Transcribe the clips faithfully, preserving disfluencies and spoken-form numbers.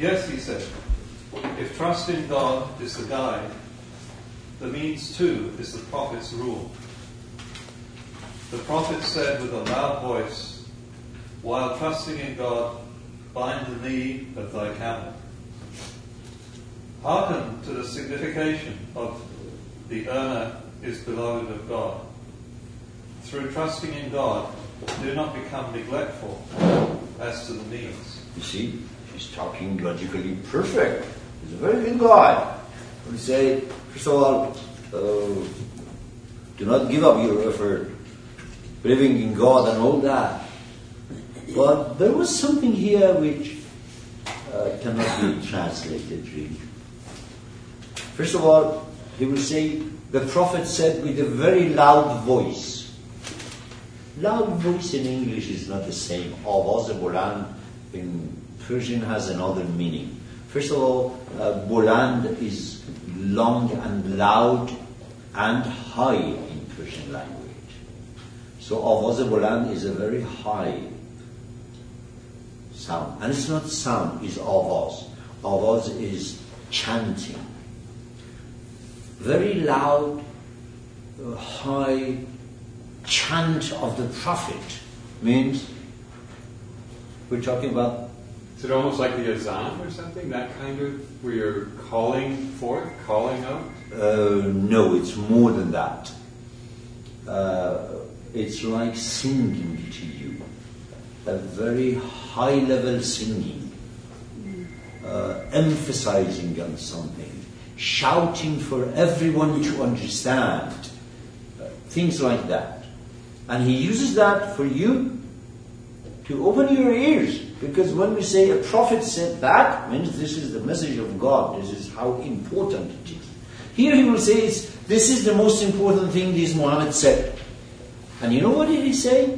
Yes, he said, if trust in God is the guide, the means too is the prophet's rule. The prophet said with a loud voice, while trusting in God, bind the knee of thy camel. Hearken to the signification of the earner is beloved of God. Through trusting in God, do not become neglectful as to the means. You see, he's talking logically perfect. He's a very good guy. We say, first of all, uh, do not give up your effort, believing in God and all that. But there was something here which uh, cannot be translated really. First of all, he will say, the prophet said with a very loud voice. Loud voice in English is not the same. Avaz buland in Persian has another meaning. First of all, uh, buland is long and loud and high in Persian language. So avaz buland is a very high sound. And it's not sound, it's avaz. Avaz is chanting. Very loud, uh, high chant of the prophet means we're talking about. Is it almost like the azan or something? That kind of where you're calling forth, calling out? Uh, no, it's more than that. Uh, it's like singing to you, a very high level singing, uh, emphasizing on something, shouting for everyone to understand, uh, things like that. And he uses that for you to open your ears. Because when we say a prophet said that, means this is the message of God. This is how important it is. Here he will say, it's, this is the most important thing this Muhammad said. And you know what did he say?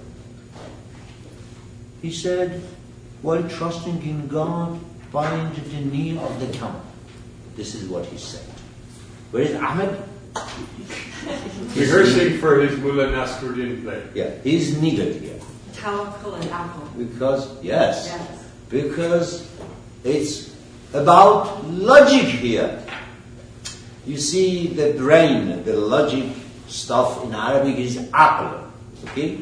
He said, while trusting in God, bind the knee of the camel. This is what he said. Whereas Ahmed, rehearsing for his Mullah Nasruddin play. Yeah, he's needed here. Tawakkul and apple. Because, yes, Yes. because it's about logic here. You see, the brain, the logic stuff in Arabic is aql. Okay?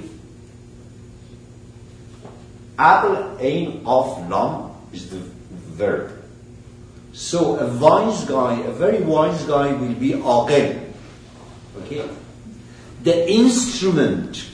Aql, ain, of, lam is the verb. So a wise guy, a very wise guy will be aqil. Okay? The instrument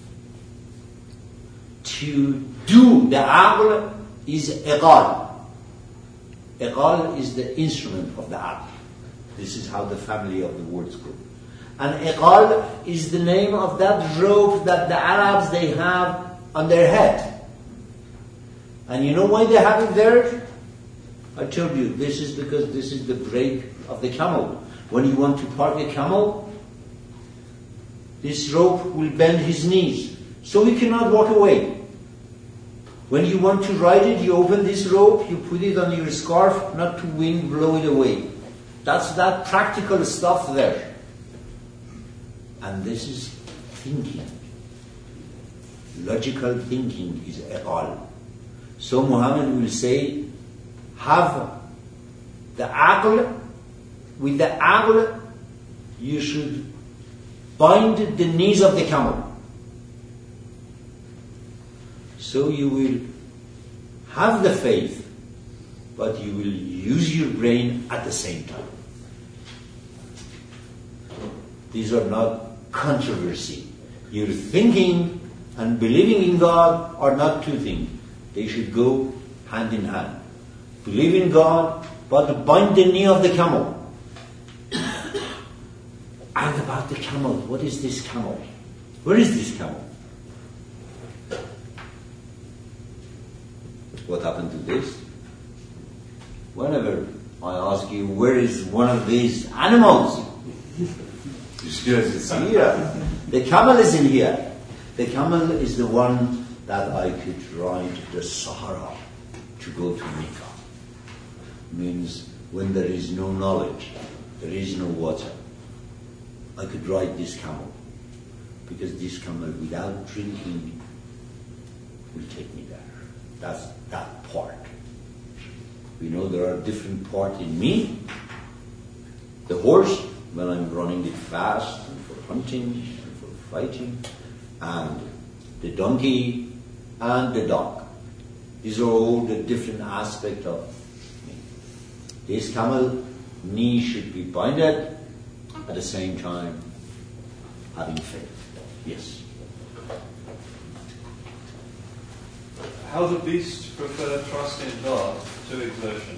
to do the aql is iqal. Iqal is the instrument of the aql. This is how the family of the words go. And iqal is the name of that rope that the Arabs, they have on their head. And you know why they have it there? I told you, this is because this is the brake of the camel. When you want to park a camel, this rope will bend his knees, so he cannot walk away. When you want to ride it, you open this rope, you put it on your scarf, not to wind blow it away. That's that practical stuff there. And this is thinking. Logical thinking is iqal. So Muhammad will say, have the aql, with the aql, you should bind the knees of the camel. So you will have the faith, but you will use your brain at the same time. These are not controversy. Your thinking and believing in God are not two things. They should go hand in hand. Believe in God, but bind the knee of the camel. And about the camel, what is this camel? Where is this camel? What happened to this? Whenever I ask you, where is one of these animals? It's here. The camel is in here. The camel is the one that I could ride the Sahara to go to Mecca. Means when there is no knowledge, there is no water, I could ride this camel. Because this camel, without drinking, will take me there. That's that part. We know there are different parts in me. The horse, when I'm running it fast and for hunting and for fighting, and the donkey and the dog. These are all the different aspects of me. This camel knee should be binded, at the same time having faith. Yes. How the beast preferred trust in God to exertion.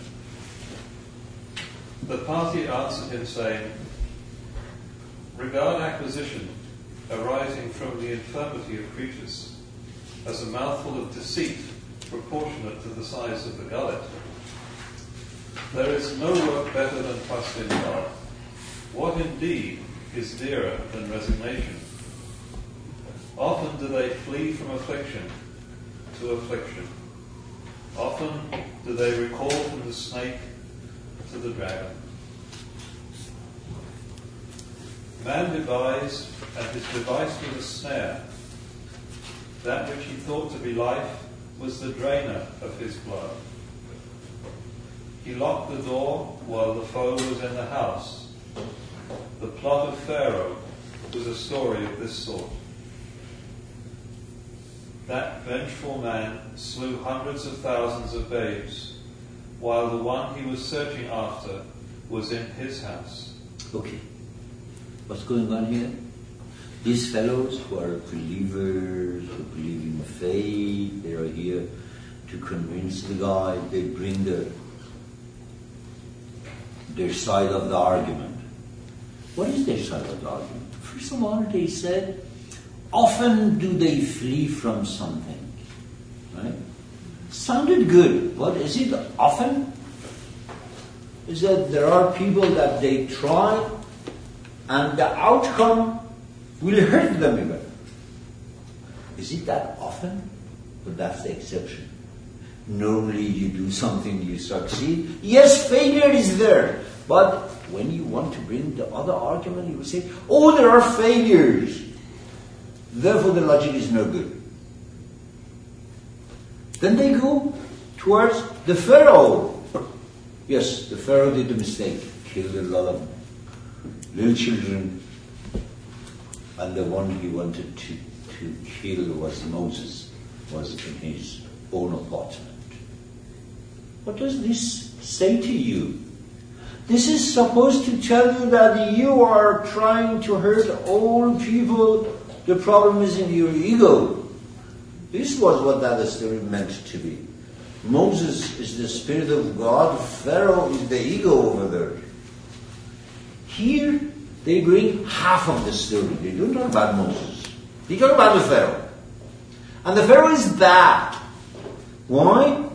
The party answered him, saying, regard acquisition arising from the infirmity of creatures as a mouthful of deceit proportionate to the size of the gullet. There is no work better than trust in God. What indeed is dearer than resignation? Often do they flee from affliction to affliction. Often do they recall from the snake to the dragon. Man devised, and his device was a snare. That which he thought to be life was the drainer of his blood. He locked the door while the foe was in the house. The plot of Pharaoh was a story of this sort. That vengeful man slew hundreds of thousands of babes, while the one he was searching after was in his house. Okay. What's going on here? These fellows who are believers, who believe in faith, they are here to convince the guy. They bring their, their side of the argument. What is their side of the argument? First of all, they said, often do they flee from something. Right? Sounded good. What is it? Often? Is that there are people that they try and the outcome will hurt them even. Is it that often? But that's the exception. Normally you do something, you succeed. Yes, failure is there. But when you want to bring the other argument, you will say, oh, there are failures. Therefore the logic is no good. Then they go towards the Pharaoh. Yes, the Pharaoh did a mistake. Killed a lot of little children. And the one he wanted to, to kill was Moses, was in his own apartment. What does this say to you? This is supposed to tell you that you are trying to hurt all people. The problem is in your ego. This was what that story meant to be. Moses is the Spirit of God. Pharaoh is the ego over there. Here, they bring half of the story. They don't talk about Moses. They talk about the Pharaoh. And the Pharaoh is bad. Why?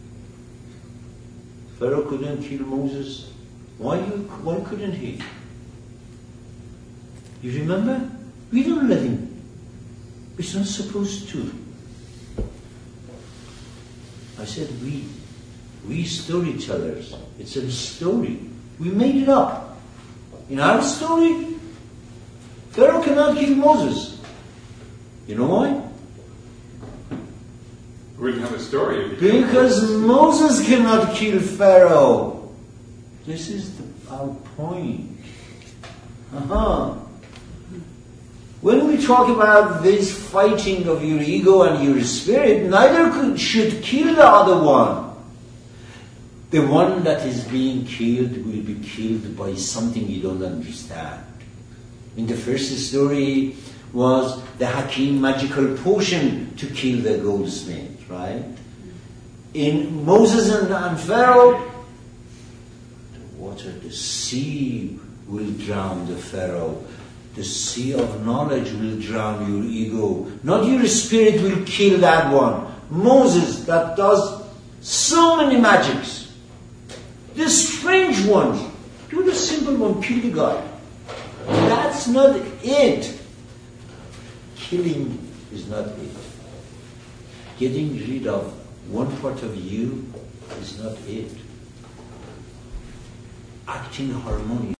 Pharaoh couldn't kill Moses. Why, you, why couldn't he? You remember? We don't let him. It's not supposed to. I said we. We storytellers. It's a story. We made it up. In our story, Pharaoh cannot kill Moses. You know why? We wouldn't have a story. Because Moses cannot kill Pharaoh. This is the, our point. Uh-huh. When we talk about this fighting of your ego and your spirit, neither could, should kill the other one. The one that is being killed will be killed by something you don't understand. In the first story was the Hakim magical potion to kill the goldsmith, right? In Moses and, and Pharaoh, the water, the sea will drown the Pharaoh. The sea of knowledge will drown your ego. Not your spirit will kill that one. Moses, that does so many magics. The strange ones. Do the simple one, kill the guy. That's not it. Killing is not it. Getting rid of one part of you is not it. Acting harmonious.